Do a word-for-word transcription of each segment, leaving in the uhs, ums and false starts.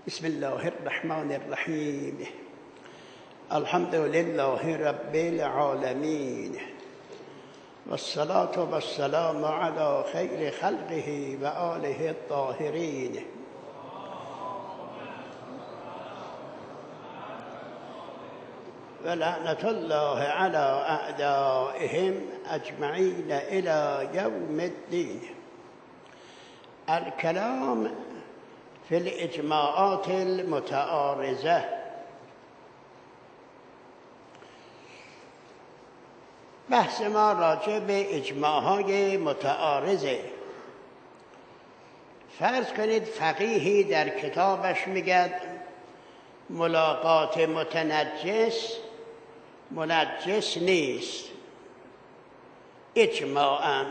بسم الله الرحمن الرحیم. الحمد لله رب العالمین والصلاة والسلام على خیر خلقه و آله الطاهرین. و لعنت الله على اعدائهم اجمعین الى یوم الدین. الکلام فی الاجماعات المتعارضه. بحث ما راجع به اجماعهای متعارضه. فرض کنید فقیهی در کتابش میگد ملاقات متنجس منجس نیست اجماعاً.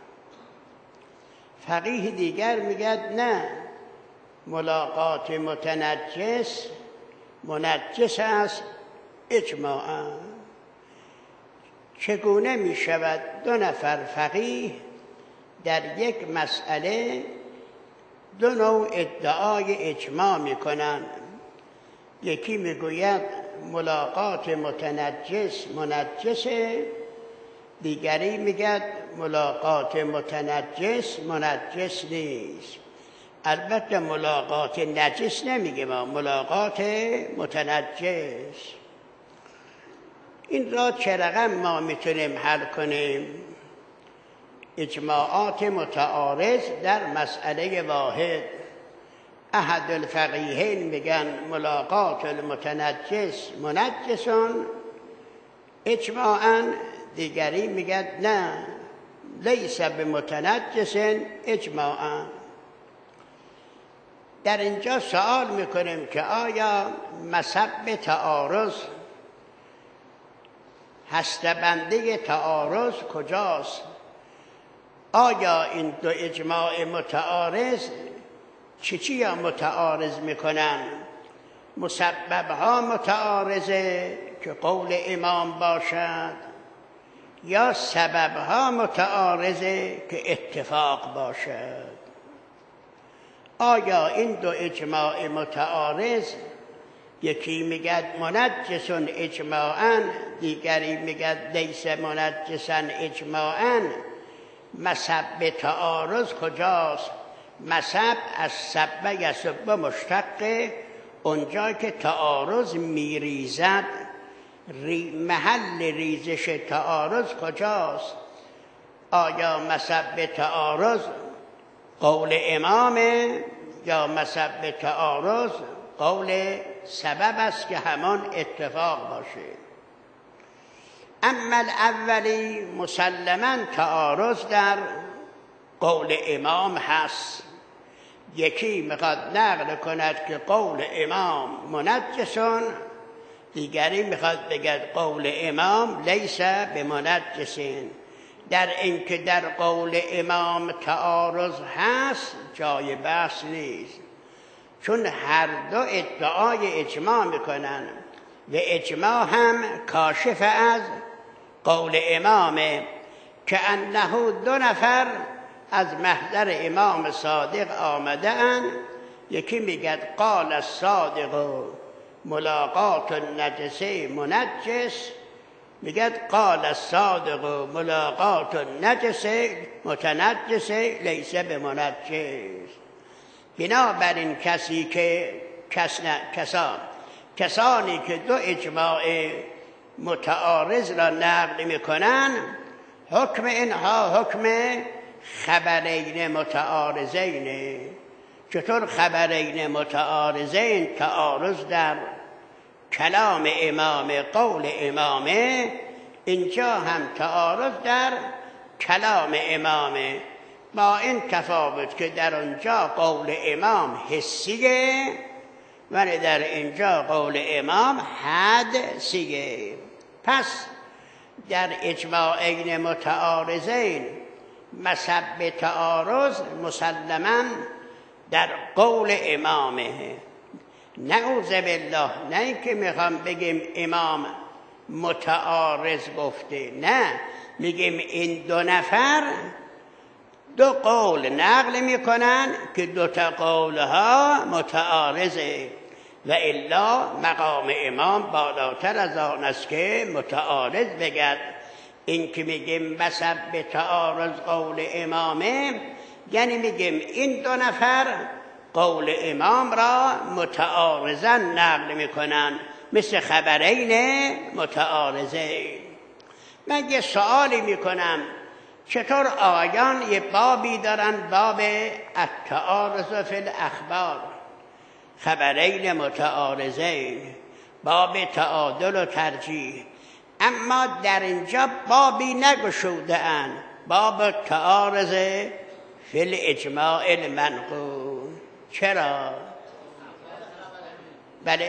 فقیه دیگر میگد نه، ملاقات متنجس منجس است اجماعاً. چگونه می شود دو نفر فقیه در یک مسئله دو نوع ادعای اجماع می کنند؟ یکی می گوید ملاقات متنجس منجسه، دیگری می گوید ملاقات متنجس منجس نیست. البته ملاقات نجس نمیگه، ما ملاقات متنجس. این را چه رقم ما میتونیم حل کنیم؟ اجماعات متعارض در مسئله واحد. احد الفقیهین میگن ملاقات المتنجس منجسون اجماعاً، دیگری میگن نه لیس بمتنجس اجماعاً. در اینجا سوال میکنیم که آیا مسبب تعارض، هسته‌بندی تعارض کجاست؟ آیا این دو اجماع متعارض چی چی یا متعارض میکنن؟ مسببها متعارضه که قول امام باشد، یا سببها متعارضه که اتفاق باشد؟ آیا این دو اجماع متعارض یکی میگد منجسون اجماعاً، دیگری میگد لیس منجسن اجماعاً، مسبب تعارض کجاست؟ مسبب از سبب یسب مشتقه، اونجا که تعارض میریزد. ری محل ریزش تعارض کجاست؟ آیا مسبب تعارض قول امامه یا مسبب تعارض قول سبب است که همان اتفاق باشه؟ اما الاولی مسلماً تعارض در قول امام هست. یکی میخواد نقل کند که قول امام منجسون، دیگری میخواد بگد قول امام لیس بمنجسین. در اینکه در قول امام تعارض هست جای بحث نیست، چون هر دو ادعای اجماع میکنن و اجماع هم کاشف از قول امامه، که انه دو نفر از محضر امام صادق آمده اند. یکی میگد قال الصادق ملاقات النجس منجس، میگد قال الصادق ملاقات النجس متنجس لیس بمنجس. بنابراین کسی که کس نه کسان کسانی که دو اجماع متعارض را نقل میکنن، حکم اینها حکم خبرین متعارضین. چطور خبرین متعارضین؟ تعارض در کلام امام قول امامه، اینجا هم تعارض در کلام امامه، با این تفاوت که در اونجا قول امام حسیه ولی در اینجا قول امام حدسیه. پس در اجماعین متعارضین مسبب تعارض مسلماً در قول امامه. نعوذ بالله، نه اینکه میخوام بگیم امام متعارض گفته، نه، میگیم این دو نفر دو قول نقل میکنن که دو تا قولها متعارضه و الا مقام امام بالاتر از آن است که متعارض بگد. این که میگیم بسب به تعارض قول امامه، یعنی میگیم این دو نفر قول امام را متعارضا نقل میکنن، مثل خبرین متعارضه. من یه سوالی میکنم، چطور آقایان یه بابی دارن، باب التعارض فی الاخبار، خبرین متعارضین، باب تعادل و ترجیح، اما در اینجا بابی نگشوده اند، باب تعارض فی الاجماع المنقول. چرا؟ بله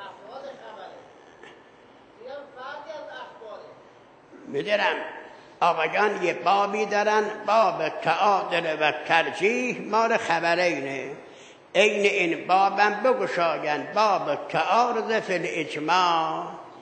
میدونم آقایان یه بابی دارن، باب تعادل و ترجیح مال خبرینه، این این بابم بگشاین، باب تعارض فی الاجماع.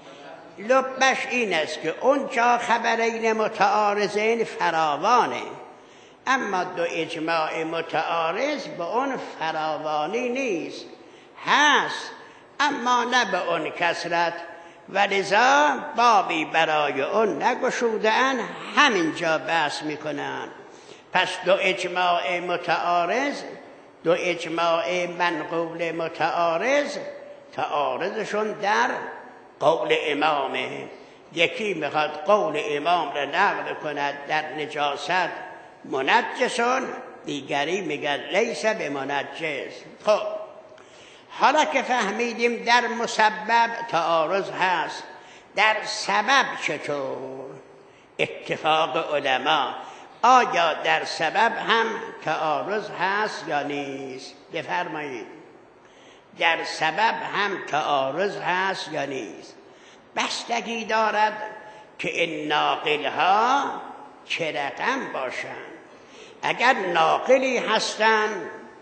لبش این است که اونجا خبرین متعارضین فراوانه، اما دو اجماع متعارض به اون فراوانی نیست، هست اما نه به اون کثرت، ولذا بابی برای اون نگشودن، همینجا بحث میکنن. پس دو اجماع متعارض، دو اجماع منقول متعارض، تعارضشون در قول امامه. یکی میخواد قول امام را نقل کند در نجاست منجسون، دیگری میگه لیس به منجس. خب حالا که فهمیدیم در مسبب تعارض هست، در سبب چطور؟ اتفاق علما، آیا در سبب هم تعارض هست یا نیست؟ بفرمایید. در سبب هم تعارض هست یا نیست؟ بستگی دارد که این ناقل ها چه رقم باشند. اگر ناقلی هستند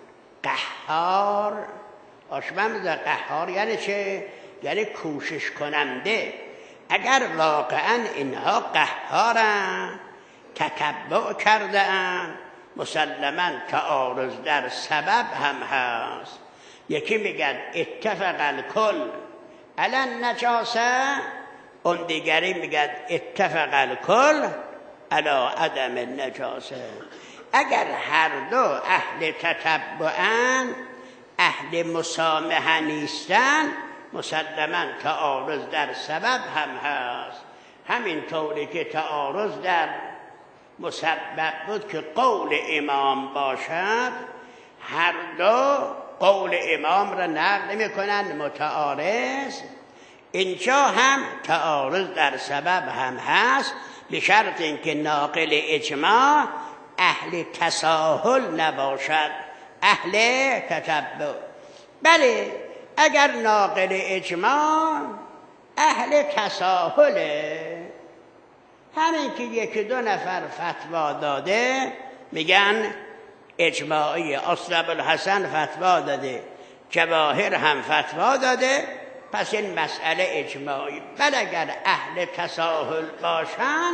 قهار، آشمم قهار یعنی چه؟ یعنی کوشش کننده. اگر واقعا اینها قهارن، تتبع کردن، مسلما تعارض در سبب هم هست. یکی میگن اتفق الکل علی النجاسه، اون دیگری میگن اتفق الکل علی عدم النجاسه. اگر هر دو اهل تتبعن، اهل مسامحه نیستن، مسلما تعارض در سبب هم هست. همین طوری که تعارض در مسبب بود که قول امام باشد، هر دو قول امام را نقل میکنند متعارض، اینجا هم تعارض در سبب هم هست، به شرط اینکه ناقل اجماع اهل تساهل نباشد، اهل تتبع. بله اگر ناقل اجماع اهل تساهله، همین که یکی دو نفر فتوا داده میگن اجماعی، اصلب الحسن فتوا داده، جواهر هم فتوا داده، پس این مسئله اجماعی. بل اگر اهل تساهل باشن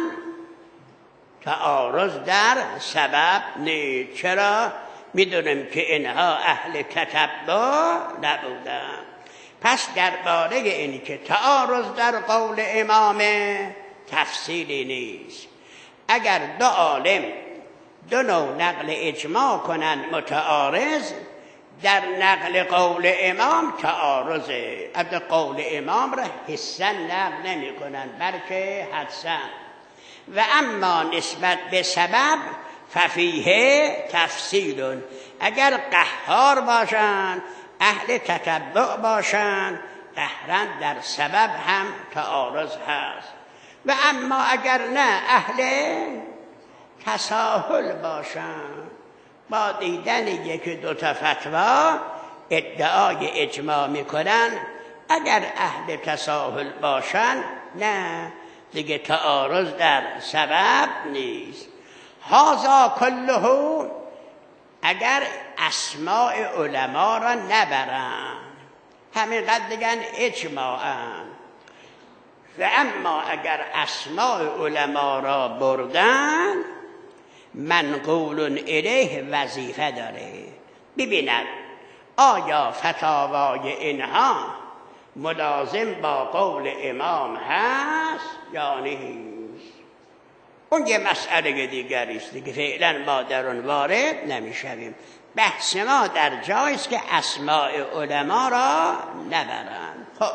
تعارض در سبب نیست. چرا؟ میدونیم که اینها اهل تتبع نبودن. پس درباره این که تعارض در قول امامه تفصیلی نیست. اگر دو عالم دو نوع نقل اجماع کنن متعارض، در نقل قول امام تعارضه. البته قول امام را حسن نقل نمی کنن بلکه حدسن. و اما نسبت به سبب ففیه تفصیل، اگر قهار باشن، اهل تتبع باشن، قهرن در سبب هم تعارض هست. و اما اگر نه اهل تساهل باشن، با دیدن یکی دو تا فتوا ادعای اجماع میکنن، اگر اهل تساهل باشن نه دیگه تعارض در سبب نیست. هذا کله اگر اسماء علما را نبرن، همینقدر دیگن اجماعن. و اما اگر اسماء علما را بردن، منقول الیه وظیفه داره. ببیند آیا فتاوای اینها ملازم با قول امام هست یا نیست؟ اون یه مسئله دیگری است که فعلا ما در اون وارد نمیشویم. بحث ما در جایی است که اسماء علما را نبرند. خب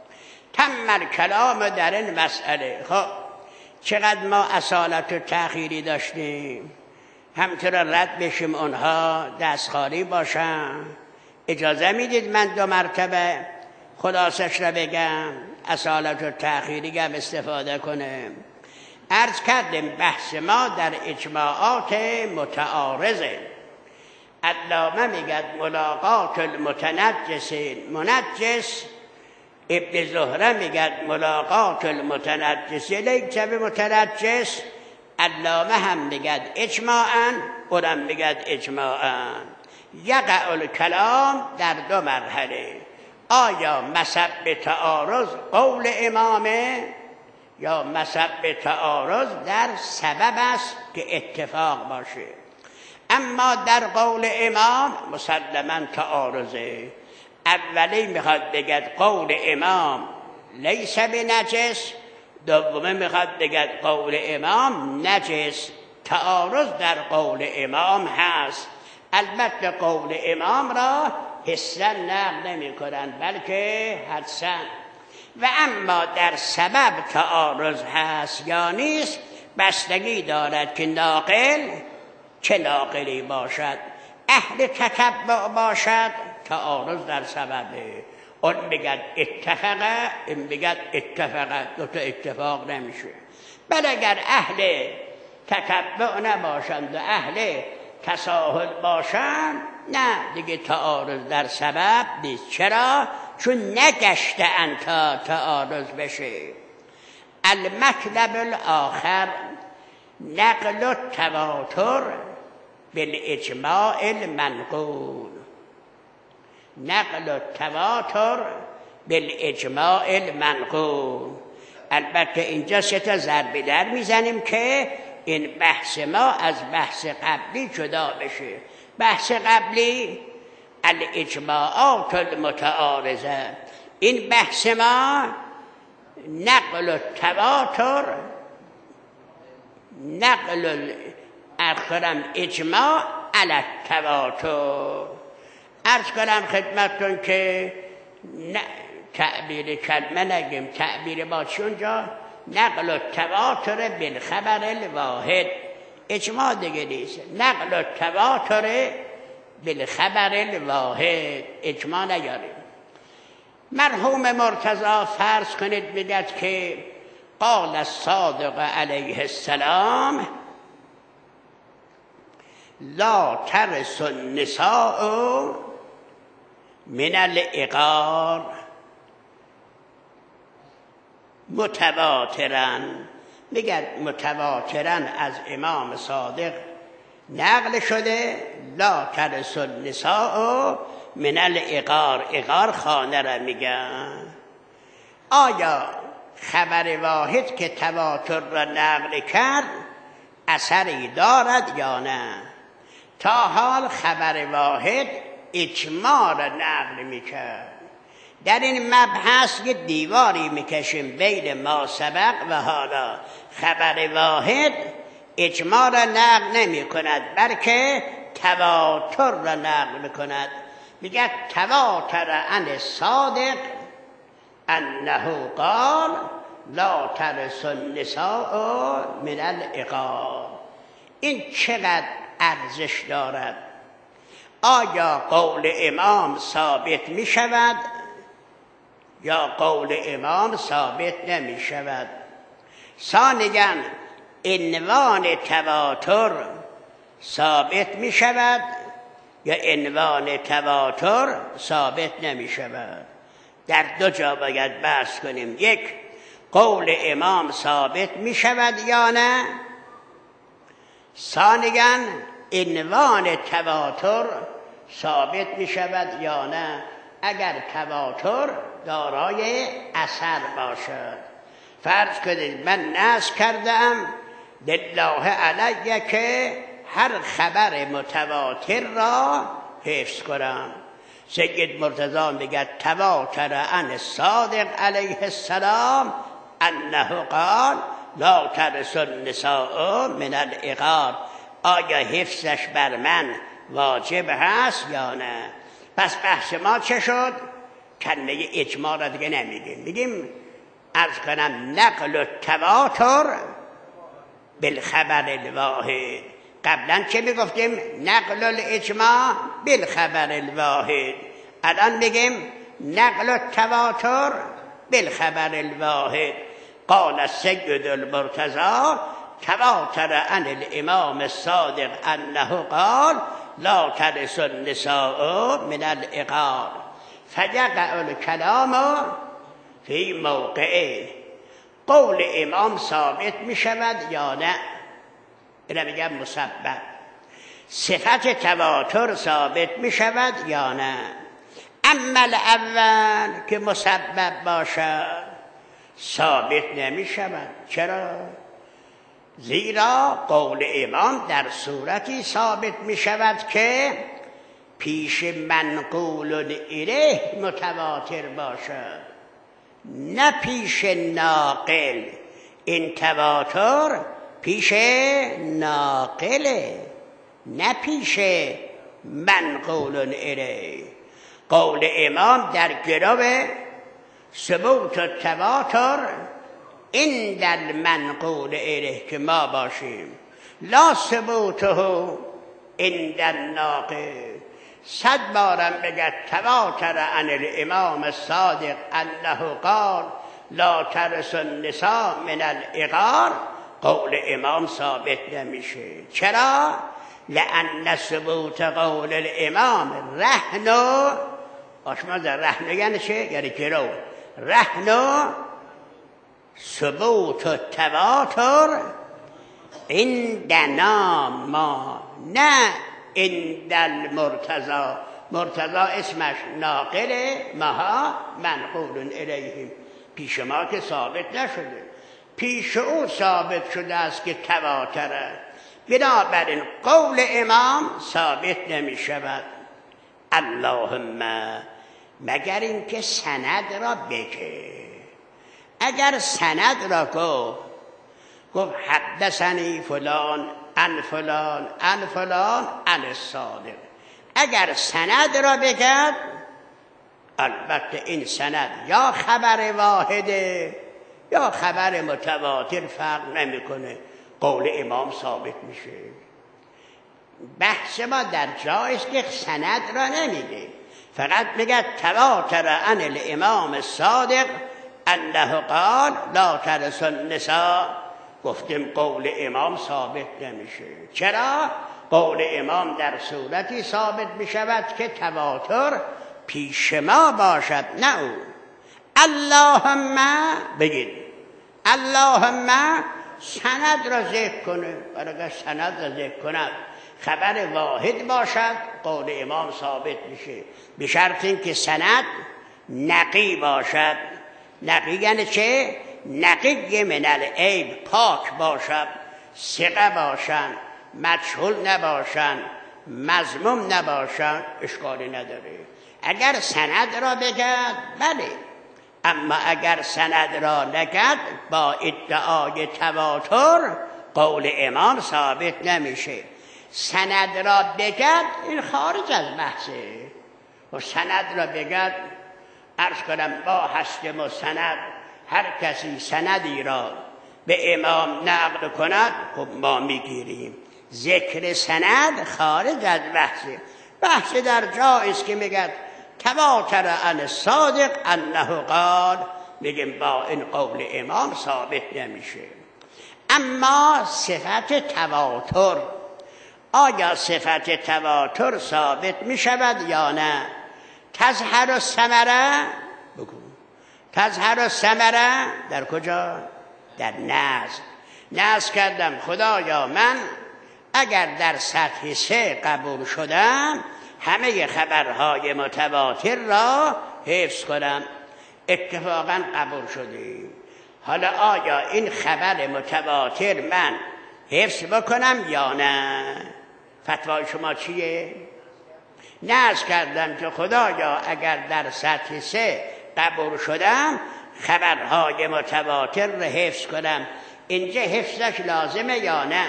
تم کلام در این مسئله. خب چقدر ما اصالت و تأخیری داشتیم، همطور رد بشیم اونها دست خالی باشن. اجازه میدید من دو مرتبه خلاصش را بگم، اصالت و تأخیری هم استفاده کنه. عرض کردیم بحث ما در اجماعات متعارضه. علامه میگد ملاقات المتنجسین منجس، ابن زهره میگد ملاقات المتنجس لیس بمتنجس، علامه هم میگد اجماعاً، اونم میگد اجماعاً. یقع الکلام در دو مرحله. آیا مسبب تعارض قول امامه یا مسبب تعارض در سبب است که اتفاق باشه؟ اما در قول امام مسلماً تعارضه. اولی میخواد بگد قول امام لیس بنجس، دومی میخواد بگد قول امام نجس. تعارض در قول امام هست. البته قول امام را حسن نقل نمی کنند بلکه حدسن. و اما در سبب تعارض هست یا نیست بستگی دارد که ناقل چه ناقلی باشد. اهل تتبع باشد تعارض در سببه، اون بگد اتفقه، این بگد اتفقه، دوتا اتفاق نمیشه. بل اگر اهل تتبع نباشند و اهل تساهل باشند نه دیگه تعارض در سبب نیست. چرا؟ چون نگشته ان تا تعارض بشه. المطلب الاخر نقل التواتر بالاجماع المنقول. نقل التواتر بالاجماع المنقول. البته اینجا سه تا ضرب در میزنیم که این بحث ما از بحث قبلی جدا بشه. بحث قبلی الاجماعات المتعارضه، این بحث ما نقل التواتر، نقل اخرم اجماع علی التواتر. عرض کنم خدمتتون که تعبیر کلمه نگیم، تعبیر ما چونجا نقل التواتر بالخبر الواحد، اجماع دیگه نیست. نقل التواتر بالخبر الواحد، اجماع نیاریم. مرحوم مرتضی فرض کنید بگد که قال الصادق علیه السلام لا ترث النساء من العقار متواترا. میگه متواترا از امام صادق نقل شده لا ترث النساء من العقار. عقار خانه را میگن. آیا خبر واحد که تواتر را نقل کرد اثری دارد یا نه؟ تا حال خبر واحد اجماع را نقل میکرد. در این مبحث یه دیواری میکشیم بین ما سبق و حالا. خبر واحد اجماع را نقل نمی کند بلکه تواتر را نقل میکند. میگه تواتر عن صادق انه قال لا ترث النساء من العقار. این چقدر ارزش دارد؟ آیا قول امام ثابت می شود یا قول امام ثابت نمی شود؟ ثانیاً عنوان تواتر ثابت می شود یا عنوان تواتر ثابت نمی شود؟ در دو جا باید بحث کنیم. یک، قول امام ثابت می شود یا نه؟ ثانیاً عنوان تواتر ثابت می شود یا نه؟ اگر تواتر دارای اثر باشد. فرض کنید من نقل کردم لله علیه که هر خبر متواتر را حفظ کنم. سید مرتضی میگه تواتر عن الصادق علیه السلام انه قال لا ترث النساء من العقار. آیا حفظش بر من واجب هست یا نه؟ پس بحث ما چه شد؟ کلمه اجماع را دیگه نمیگیم، میگیم عرض کنم نقل و تواتر بالخبر الواحد. قبلا چه میگفتیم؟ نقل الاجماع بالخبر الواحد. الان میگیم نقل و تواتر بالخبر الواحد. قال السید المرتضی تواتر عن الامام الصادق انه قال لا ترث النساء من العقار فیقع الکلام فی موقعه. قول امام ثابت می شود یا نه؟ اینا میگم مسبب. صفت تواتر ثابت می شود یا نه؟ اما الاول که مسبب باشد ثابت نمی شود. چرا؟ زیرا قول امام در صورتی ثابت می شود که پیش منقول الیه متواتر باشد، نه پیش ناقل. این تواتر پیش ناقله، نه پیش منقول الیه. قول امام در گرو ثبوت و تواتر این در منقول الیه که ما باشیم، لا ثبوته این در ناقل. صد بارم بگه تواتر عن الامام الصادق انه قال لا ترث النساء من العقار، قول امام ثابت نمیشه. چرا؟ لأن ثبوت قول الامام رهن. آشما در رهن یعنی چه؟ یعنی گرو. رهن ثبوت و تواتر عندنا ما، نه عند المرتضی. مرتضی اسمش ناقله، ماها منقول الیهم. پیش ما که ثابت نشده، پیش او ثابت شده است که تواتره. بنابراین قول امام ثابت نمی شود. اللهم مگر اینکه سند را بگه. اگر سند را گفت گفت حدثنی فلان عن فلان عن فلان عن الصادق، اگر سند را بگد، البته این سند یا خبر واحده یا خبر متواتر، فرق نمیکنه، قول امام ثابت میشه. بحث ما در جایست که سند را نمیگه، فقط میگه تواتر عن الامام الصادق انه قال لا ترث النساء. گفتیم قول امام ثابت نمیشه. چرا؟ قول امام در صورتی ثابت میشود که تواتر پیش ما باشد، نه او. اللهم بگید اللهم سند را ذکر کنه. اگر سند را ذکر کند خبر واحد باشد، قول امام ثابت میشه، به شرط اینکه سند نقی باشد. نقی یعنی چه؟ نقی من العیب، پاک باشد، ثقه باشند، مجهول نباشند، مذموم نباشند، اشکالی نداره. اگر سند را بگد بله، اما اگر سند را نگد با ادعای تواتر قول امام ثابت نمیشه. سند را بگد این خارج از بحثه. و سند را بگد، عرض کنم با حسب مستند هر کسی سندی را به امام نقل کند، خب ما میگیریم. ذکر سند خارج از بحثه. بحث در جایست که میگد تواتر عن الصادق انه قال، میگیم با این قول امام ثابت نمیشه. اما صفت تواتر، آیا صفت تواتر ثابت میشود یا نه؟ تظهر الثمره، بگو تظهر الثمره در کجا؟ در نزد. نزد کردم خدایا من اگر در سطح سه قبول شدم همه خبرهای متواتر را حفظ کنم. اتفاقا قبول شدیم. حالا آیا این خبر متواتر من حفظ بکنم یا نه؟ فتوای شما چیه؟ نه از کردم که خدایا اگر در سطح سه قبول شدم خبرهای متواتر رو حفظ کنم، اینجا حفظش لازمه یا نه؟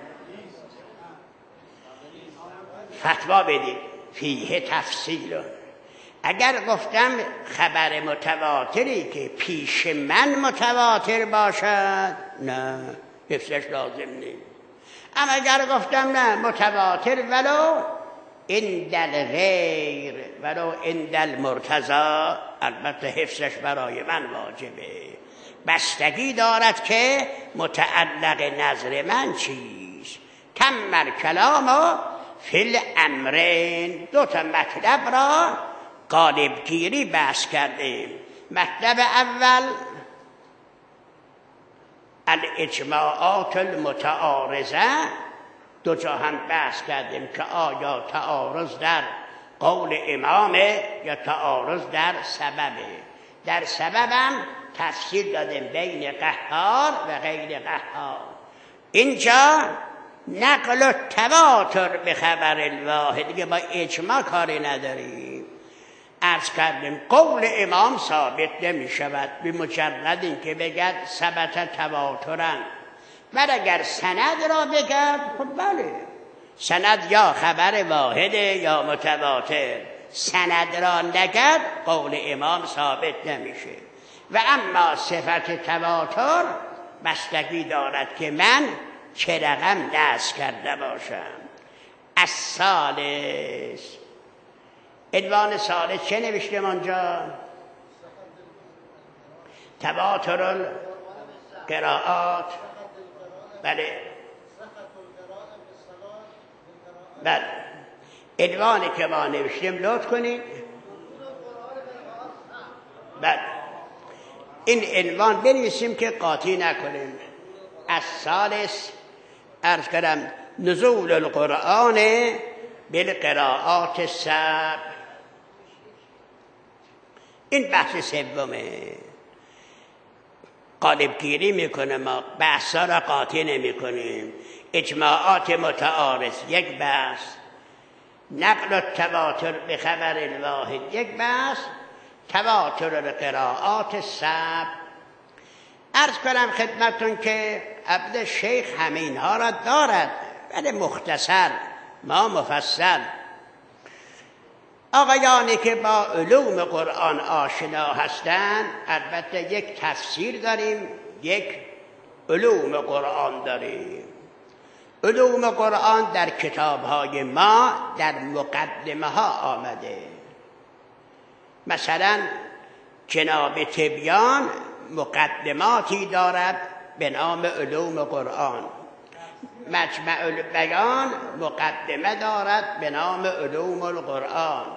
فتوا بدید. فیه تفصیل. اگر گفتم خبر متواتری که پیش من متواتر باشد، نه حفظش لازم نیست. اما اگر گفتم نه متواتر ولو این دل غیر ولو این دل مرتضی، البته حفظش برای من واجبه. بستگی دارد که متعلق نظر من چیست. تم کلام فی الامرین. دو تا مطلب را غالب گیری بحث کردیم. مطلب اول الاجماعات المتعارضه، دو جا هم بحث کردیم که آیا تعارض در قول امامه یا تعارض در سببه. در سببم تفصیل دادیم بین قهار و غیر قهار. اینجا نقل و تواتر به خبر الواحد، دیگه با اجماع کاری نداریم. عرض کردیم قول امام ثابت نمی شود به مجرد این که بگد ثبت تواترن، ولی اگر سند را بگد خب بله سند یا خبر واحده یا متواتر. سند را نگد قول امام ثابت نمیشه. و اما صفت تواتر بستگی دارد که من چه رقم نصب کرده باشم. الثالث، عنوان ثالث چه نوشتم آنجا؟ تواتر القراءات. بله بله عنوانی که ما نوشتیم لطف کنید. بله این عنوان بنویسیم که قاطی نکنیم. الثالث عرض کردم نزول القرآن بالقراءات السبع. این بحث سومه. غالب گیری میکنه، ما بحثا را قاطی نمی کنیم. اجماعات متعارض یک بحث، نقل التواتر به خبر الواحد یک بحث، تواتر القراءات السبع. عرض کنم خدمتون که عبد شیخ همین ها را دارد ولی مختصر، ما مفصل. آقایانی که با علوم قرآن آشنا هستند، البته یک تفسیر داریم، یک علوم قرآن داریم. علوم قرآن در کتاب‌های ما در مقدمه ها آمده. مثلا جناب تبیان مقدماتی دارد به نام علوم قرآن. مجمع البیان مقدمه دارد به نام علوم القرآن.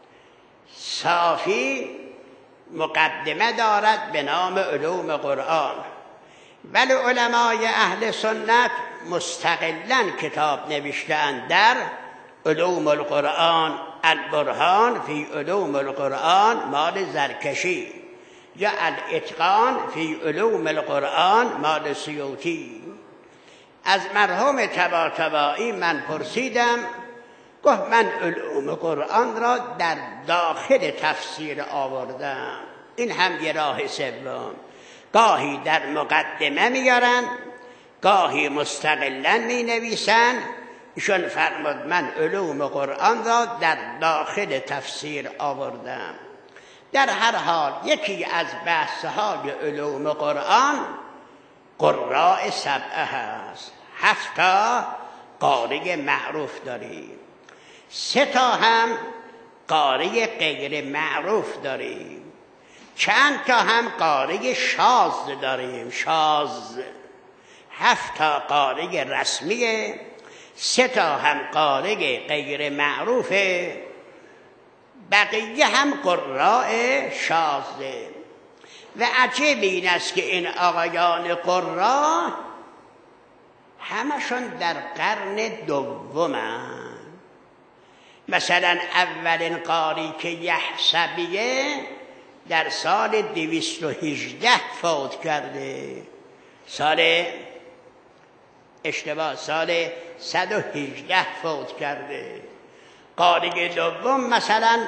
صافی مقدمه دارد به نام علوم قرآن. ولی علمای اهل سنت مستقلاً کتاب نوشتند در علوم القرآن. البرهان فی علوم القرآن مال زرکشی، یا الاتقان فی علوم القرآن مال سیوطی. از مرحوم طباطبایی من پرسیدم، گفت من علوم قرآن را در داخل تفسیر آوردم. این هم یه راه سوم. گاهی در مقدمه میارن، گاهی مستقلا می نویسن. ایشون فرمود من علوم قرآن را در داخل تفسیر آوردم. در هر حال یکی از بحث‌های علوم قرآن قراء سبعه هست. هفت تا قاری معروف داریم، سه تا هم قاری غیر معروف داریم، چند تا هم قاری شاذ داریم. شاذ هفت تا قاری رسمیه، سه تا هم قاری غیر معروفه، بقیه هم قراء شاذه. و عجیب این است که این آقایان قراء همشون در قرن دومن. مثلا اولین قاری که یحسبیه در سال دویست و هجده فوت کرده، سال اشتباه، سال صد و هجده فوت کرده. قاری دوم مثلا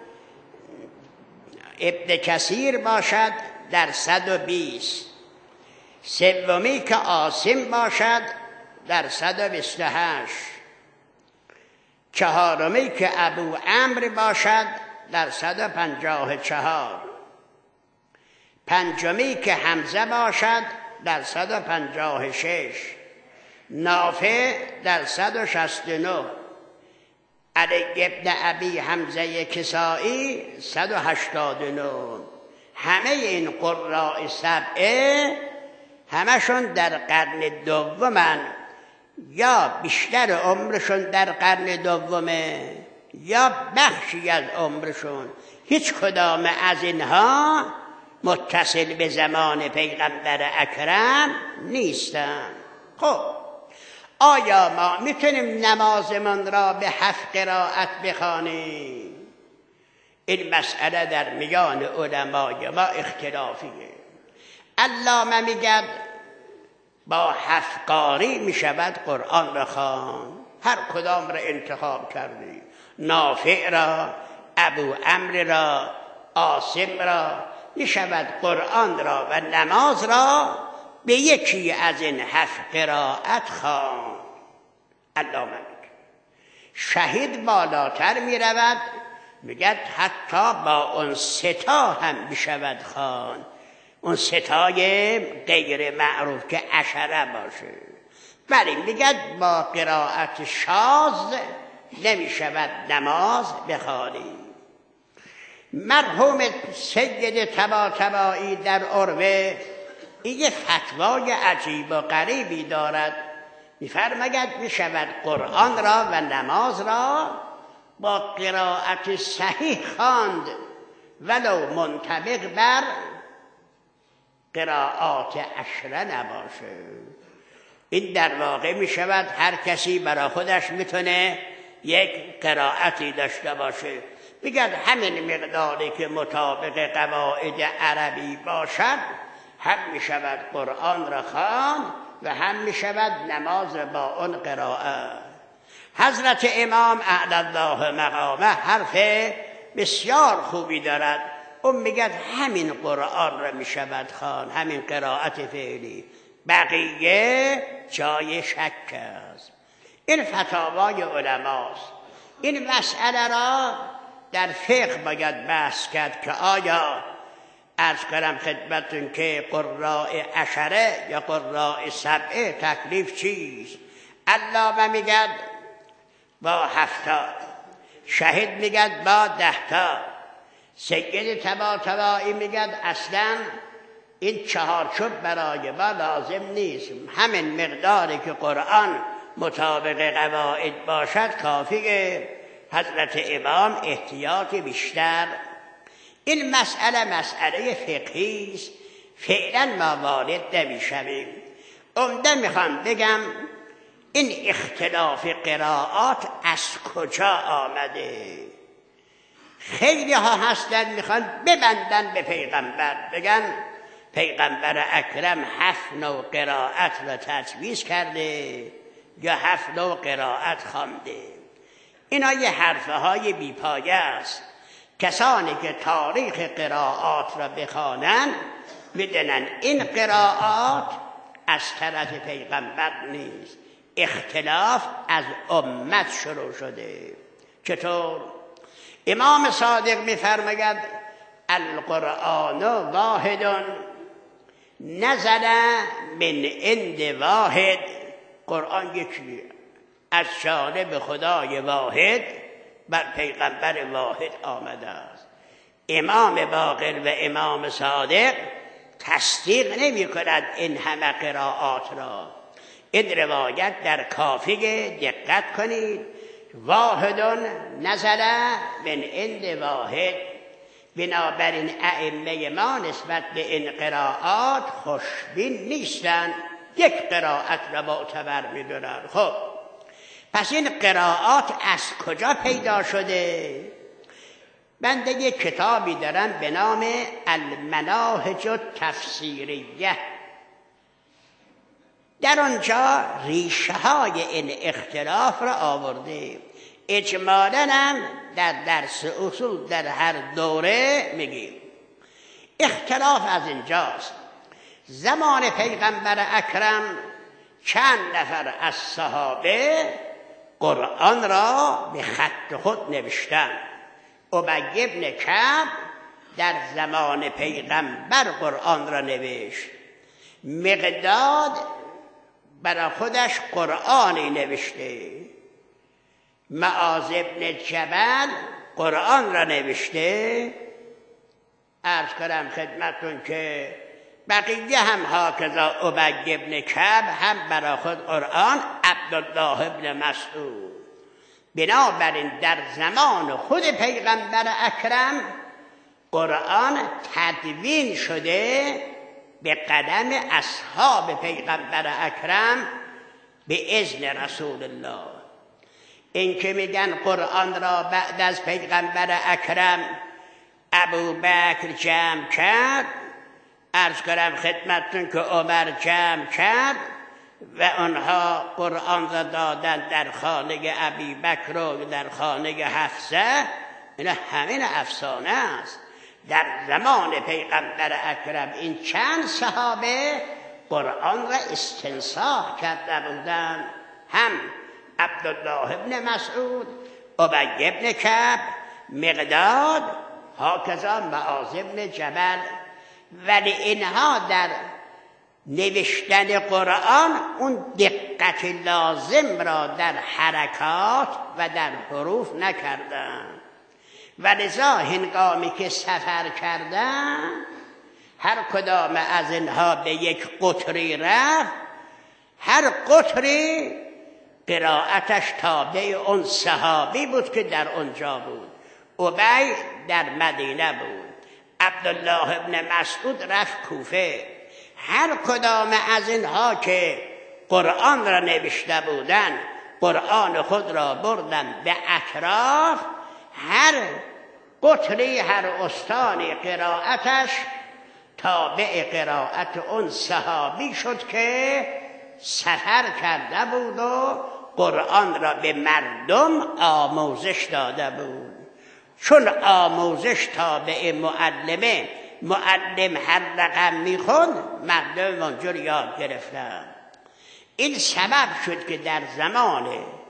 ابن کثیر باشد در صد و بیست، سومی که عاصم باشد در صد و بیست و هشت، چهارمی که ابو عمرو باشد در صد و پنجاه و چهار، پنجمی که حمزه باشد در صد و پنجاه و شش، نافع در صد و شصت و نه، علی ابن ابی حمزه کسائی صد و هشتاد و نه. همه این قراء سبعه همشون در قرن دومن، یا بیشتر عمرشون در قرن دومه یا بخشی از عمرشون. هیچ کدام از اینها متصل به زمان پیغمبر اکرم نیستن. خب آیا ما میتونیم نمازمان را به هفت قرائت بخوانیم؟ این مسئله در میان علمای ما اختلافیه. علامه میگه با هفت قاری میشود قرآن را خواند، هر کدام را انتخاب کردی، نافع را، ابو عمرو را، عاصم را، میشود قرآن را و نماز را به یکی از این هفت قرائت خواند. علامه میگه شهید بالاتر میرود، میگه حتی با اون ستا هم میشود خواند، اون ستای غیر معروف که عشره باشه. ولی میگه با قرائت شاذ نمیشود نماز بخوانی. مرحوم سید طباطبایی در عروه این یه فتوای عجیب و غریبی دارد، میفرماید میشود قرآن را و نماز را با قرائت صحیح خواند ولو منطبق بر قرائات عشره نباشه. این در واقع میشود هر کسی برای خودش میتونه یک قرائتی داشته باشه، بگرد همین مقداری که مطابق قواعد عربی باشد هم میشود قرآن را خواند و هم میشود نماز با اون قرائت. حضرت امام اعلی الله مقامه حرف بسیار خوبی دارد، اون میگه همین قرآن را میشود خواند، همین قرائت فعلی، بقیه جای شک است. این فتاوای علماست. این مسئله را در فقه باید بحث کرد که آیا عرض کنم خدمتون که قراء عشره یا قراء سبعه تکلیف چیست؟ علامه میگد با هفتا، شهید میگد با دهتا، سید طباطبایی میگد اصلا این چهارچوب برای ما لازم نیست، همین مقداری که قرآن مطابق قواعد باشد کافیه. حضرت امام احتیاط بیشتر. این مسئله مسئله فقهی است، فعلا ما وارد نمیشویم. عمده میخوام بگم این اختلاف قرائات از کجا آمده. خیلی ها هستن میخوان ببندن به پیغمبر، بگن پیغمبر اکرم هفت نوع قرائت را تجویز کرده یا هفت نوع قرائت خوانده. اینا یه حرفه های بیپایه است. کسانی که تاریخ قرائات را بخوانند بدونن این قرائات از طرف پیغمبر نیست، اختلاف از امت شروع شده. چطور؟ امام صادق می‌فرماید القرآن واحد نزل من عند واحد. قرآن یکی از جانب خدای واحد بر پیغمبر واحد آمده است. امام باقر و امام صادق تصدیق نمی کند این همه قرائات را. این روایت در کافیه، دقت کنید. واحد نزل من عند واحد. بنابراین ائمه ما نسبت به این قرائات خوشبین نیستند، یک قرائت را معتبر می‌دونن. خب پس این قرائات از کجا پیدا شده؟ بنده یک کتابی دارم به نام المناهج التفسیریه. در آنجا ریشه های این اختلاف را آورده. اجمالاً هم در درس اصول در هر دوره میگیم. اختلاف از اینجاست. زمان پیغمبر اکرم چند نفر از صحابه قرآن را به خط خود نوشتن. ابی بن کعب در زمان پیغمبر قرآن را نوشت. مقداد برای خودش قرآنی نوشته. معاذ بن جبل قرآن را نوشته. عرض کنم خدمتون که بقیه هم هاکذا ابی بن کعب هم برای خود قرآن، عبدالله بن مسعود. بنابراین در زمان خود پیغمبر اکرم قرآن تدوین شده به قدم اصحاب پیغمبر اکرم به اذن رسول الله. این که میگن قرآن را بعد از پیغمبر اکرم ابوبکر جمع کرد، عرض کنم خدمتتون که عمر جمع کرد و آنها قرآن را دادن در خانه ابی بکر و در خانه حفصه، اینا همین افسانه است. در زمان پیغمبر اکرم این چند صحابه قرآن را استنساخ کرده بودند، هم عبدالله بن مسعود، ابی بن کعب، مقداد، هاکذا معاذ بن جبل. ولی اینها در نوشتن قرآن اون دقت لازم را در حرکات و در حروف نکردند و لذا هنگامی که سفر کردند هر کدام از اینها به یک قطری رفت، هر قطری قرائتش تابع اون صحابی بود که در اونجا بود. ابی در مدینه بود، عبدالله ابن مسعود رفت کوفه. هر کدام از اینها که قرآن را نوشته بودن قرآن خود را بردن به اطراف، هر قطری هر استانی قرائتش تابع قرائت اون صحابی شد که سفر کرده بود و قرآن را به مردم آموزش داده بود. چون آموزش تابع معلمه، معلم هر رقم میخوند مردم اونجور یاد گرفتن. این سبب شد که در زمان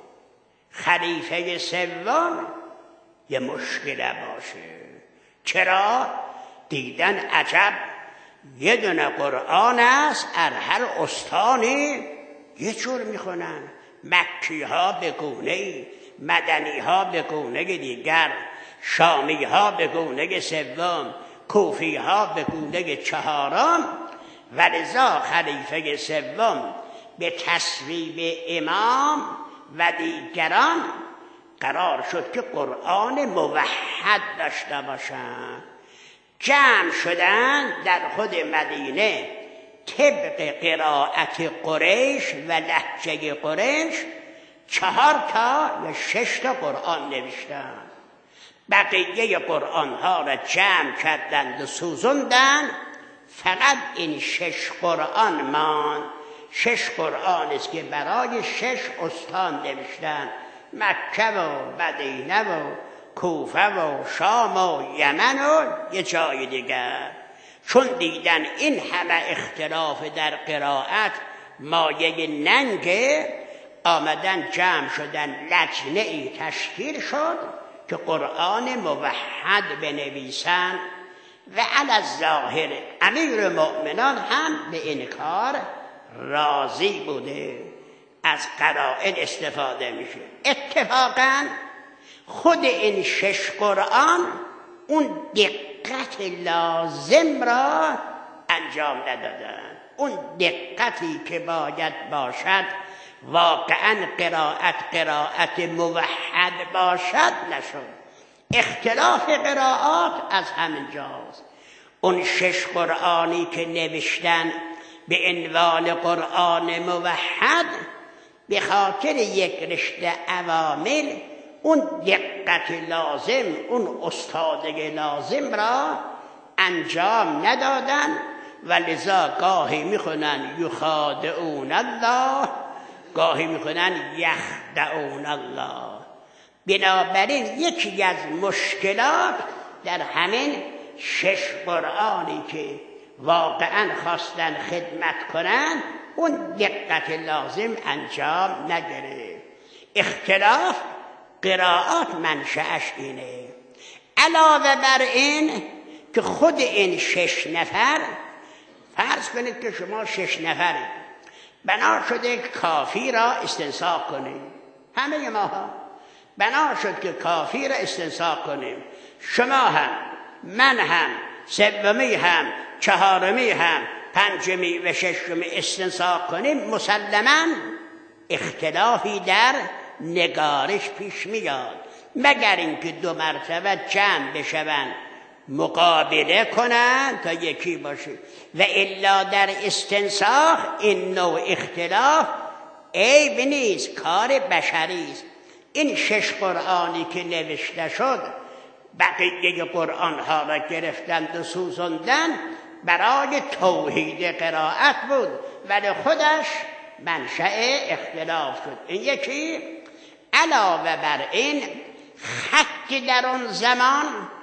خلیفه سوم یه مشکل باشه. چرا؟ دیدن عجب یه دونه قرآن است، از هر استانی یه جور میخونن. مکی ها به گونه، مدنی ها به گونه دیگر، شامی ها به گونه سوم، کوفی ها به گونه چهارم. ولذا خلیفه سوم به تصویب امام و دیگران قرار شد که قرآن موحد داشته باشند. جمع شدن در خود مدینه طبق قرائت قریش و لهجه قریش چهار تا یا شش تا قرآن نوشتن. بقیه قرآن ها را جمع کردند و سوزندند. فقط این شش قرآن مان. شش قرآن است که برای شش استان نوشتن: مکه و مدینه و کوفه و شام و یمن و یه جای دیگر. چون دیدن این همه اختلاف در قرائت مایه ننگه، آمدن جمع شدن، لجنه ای تشکیل شد که قرآن موحد بنویسن و علی الظاهر امیر مؤمنان هم به این کار راضی بوده. از قرائن استفاده میشه. اتفاقا خود این شش قرآن اون دقت لازم را انجام ندادن. اون دقتی که باید باشد، واقعا قرائت قرائت موحد باشد، نشد. اختلاف قرائات از همین جاست. اون شش قرآنی که نوشتن به عنوان قرآن موحد، به خاطر یک رشته عوامل اون دقت لازم، اون استادگی لازم را انجام ندادن و لذا گاهی میخونن یخادعون الله، گاهی میخونن یخدعون الله. بنابراین یکی از مشکلات در همین شش قرآنی که واقعا خواستن خدمت کنن اون دقت لازم انجام نگرفت. اختلاف قرائات منشأش اینه. علاوه بر این که خود این شش نفر، فرض کنید که شما شش نفرید، بنا شده کافی را استنساخ کنیم، همه ما ها بنا شد که کافی را استنساخ کنیم، شما هم، من هم، سومی هم، چهارمی هم، پنجمی و ششمی استنساخ کنیم، مسلماً اختلافی در نگارش پیش میاد، مگر اینکه دو مرتبه جمع بشوند مقابله کنند تا یکی باشه، و الا در استنساخ این نوع اختلاف عیب نیست، کار بشری است. این شش قرآنی که نوشته شد بقیه قرآن ها را گرفتند و سوزندن برای توحید قرائت بود، ولی خودش منشأ اختلاف شد. این یکی. علاوه بر این خط در اون زمان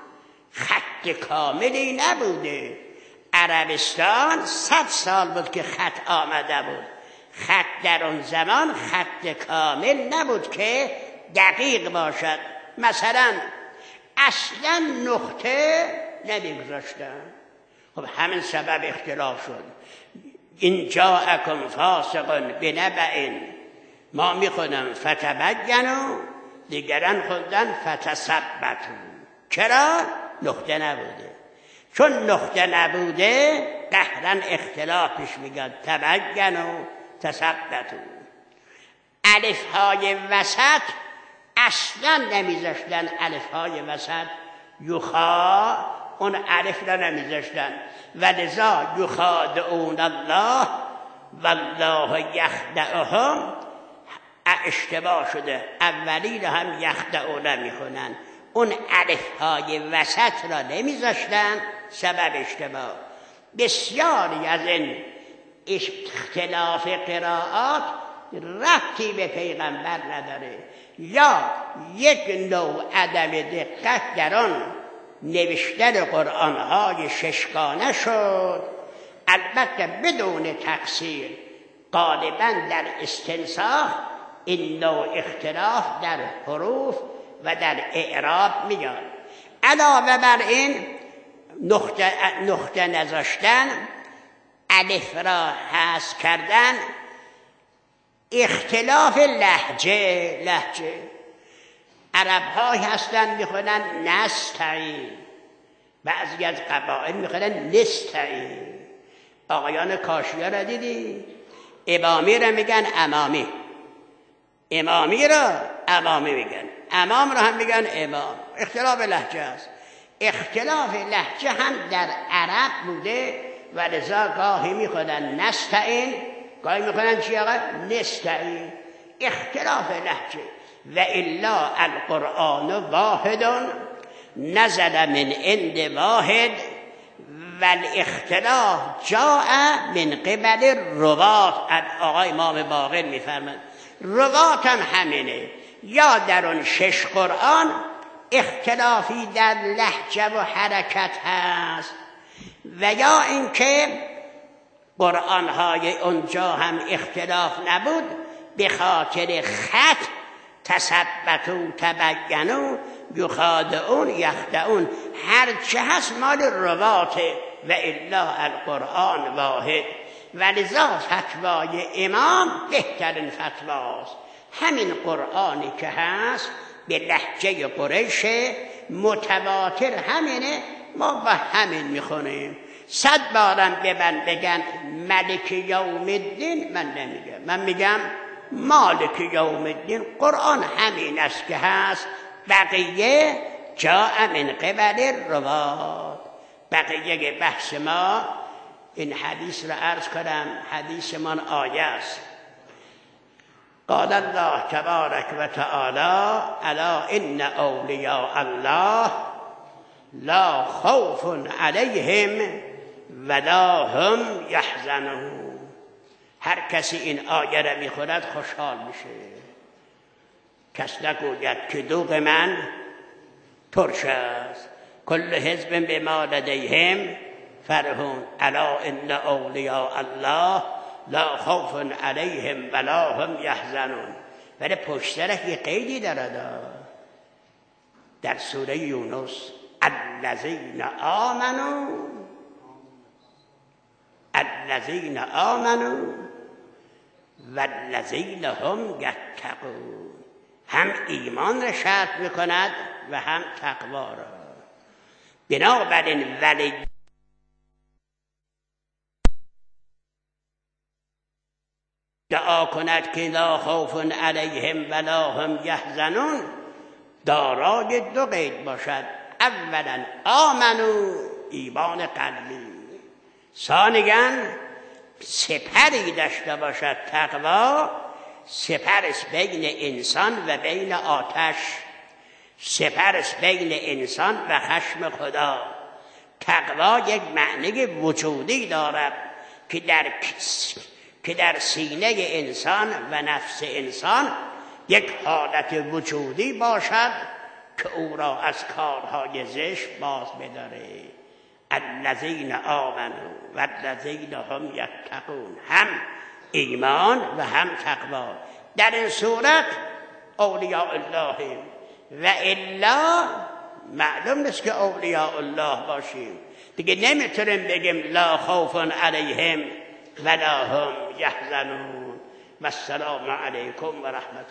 خط کاملی نبوده. عربستان صد سال بود که خط آمده بود، خط در اون زمان خط کامل نبود که دقیق باشد. مثلا اصلا نقطه نمیگذاشتن، خب همین سبب اختلاف شد. این جاءکم فاسق بنبأ، ما میخونم فتبینوا، دیگران خوندن فتثبتوا. چرا؟ نقطه نبوده. چون نقطه نبوده قهرن اختلاف پیش میاد. تبینوا تثبتوا. الف های وسط اصلا نمیذاشتن، الف های وسط یخا، اون الف را نمیذاشتن، ولذا یخادعون الله والله یخدعهم اشتباه شده، اولی را هم یخدعون میخونن، اون الف های وسط را نمیذاشتن، سبب اشتباه. بسیاری از این اختلاف قرائات ربطی به پیغمبر نداره، یا یک نوع عدم دقت در آن نوشتن قرآن های ششگانه شد. البته بدون تقصیر، غالبا در استنساخ این نوع اختلاف در حروف و در اعراب میاد. علاوه بر این نقطه, نقطه نذاشتن، الف را حذف کردن، اختلاف لهجه. لهجه عرب های هستن میخونن نستعین، بعضی از قبایل میخونن نستعین. آقایان کاشیه را دیدی؟ امامی را میگن امامی، امامی را امامی میگن، امام را هم میگن امام. اختلاف لهجه است. اختلاف لهجه هم در عرب بوده و لذا گاهی میخونن نستعین، گاهی میخونن چی آقا؟ نستعین. اختلاف لهجه. و الا القرآن واحد نزل من عند واحد والاختلاف جاء من قبل الروات. آقای امام باقر میفرمند روات هم همینه، یا در اون شش قرآن اختلافی در لهجه و حرکت هست، و یا اینکه قرآن های اونجا هم اختلاف نبود به خاطر خط. تثبتوا تبینوا یخادعون یخدعون، هرچه هست مال رواته، و الا القرآن واحد. ولذا فتوای امام بهترین فتواست. همین قرآنی که هست به لهجه قریش متواتر همینه، ما با همین میخونیم. صد بارم ببن بگن ملک یوم الدین، من نمیگم، من میگم مالک یوم الدین. قرآن همین است که هست، بقیه جاء من قبل روات. بقیه بحث ما این حدیث را عرض کنم، حدیث من آیه است. قال الله تبارک و تعالی الا ان اولیاء الله لا خوف علیهم ولا هم یحزنون. هر کسی این آیه را میخورد خوشحال میشه. کس نگوید که دوغ من ترش است. کل حزب بما لدیهم فرحون الا ان اولیاء الله لا خوف علیهم ولا هم یحزنون. ولی پشت سرش یه قیدی دارد در سوره یونس: الذین آمنوا الذین آمنوا والذین هم یتقون. هم ایمان را شرط میکند و هم تقوا را. بنابراین ولی دعا کند که لا خوف علیهم ولا هم یحزنون دارای دو قید باشد: اولا آمنو، ایمان قلبی، ثانیاً سپری داشته باشد تقوا، سپرش بین انسان و بین آتش، سپرش بین انسان و خشم خدا. تقوا یک معنی وجودی دارد که در که در سینه انسان و نفس انسان یک حالت وجودی باشد که او را از کارهای زشت باز بداره. الذین آمنوا والذین هم یتقون، هم ایمان و هم تقوا. در این صورت اولیاء الله، و الا معلوم نیست که اولیاء الله باشیم. دیگه نمیتونیم بگیم لا خوف علیهم ولا هم یحزنون. و السلام علیکم و رحمت